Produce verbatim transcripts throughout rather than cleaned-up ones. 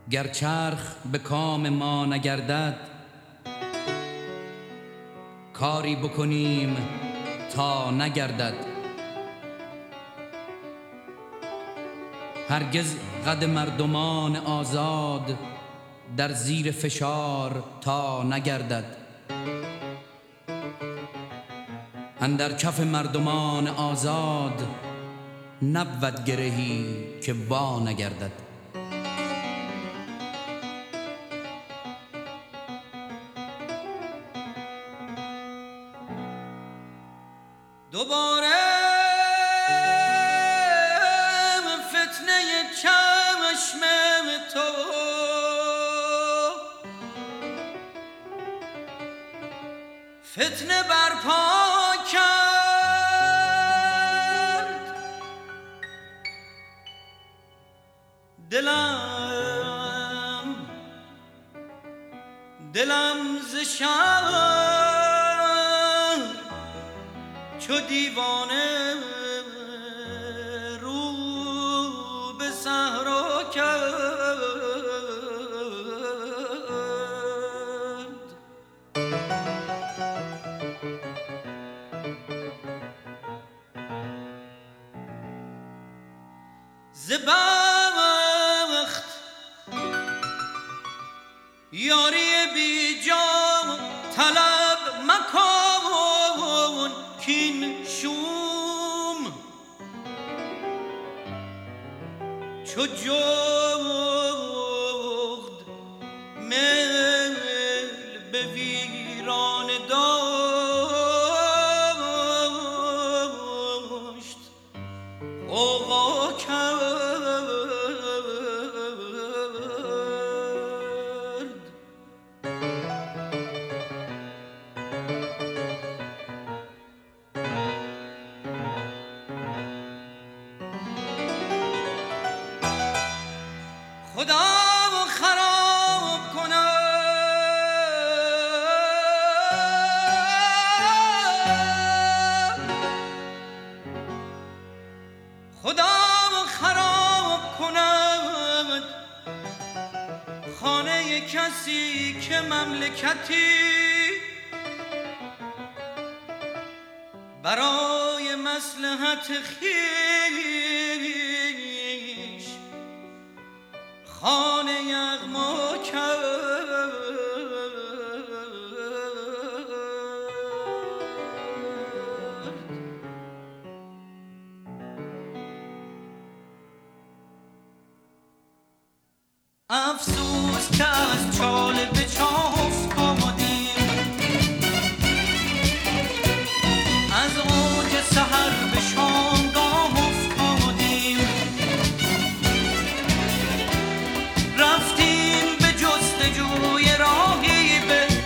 گر چرخ به کام ما نگردد، کاری بکنیم تا نگردد. هرگز قد مردمان آزاد در زیر فشار تا نگردد. اندر کف مردمان آزاد نبود گرهی که وا نگردد. دوباره فتنه چشم تو فتنه برپا کرد. دلم دلم ز شهر چو دیوانه رو به صحرا کرد. ز بخت یاری بی جا طلب مکن، کین شوم چو جغد میل به ویران داشت غوغا کرد. خدا و خراب کند، خدا و خراب کند خانه کسی که مملکتی برای مصلحت خویش خانه یغما کرد. افسوس که از چاله به چاه افتادیم، از اوج سحر به شامگاه افتادیم. رفتیم به جستجوی راهی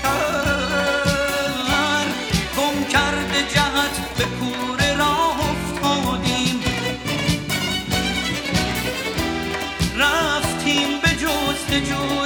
بهتر، گم کرده جهت به کوره راه افتادیم. رفتیم به جستجوی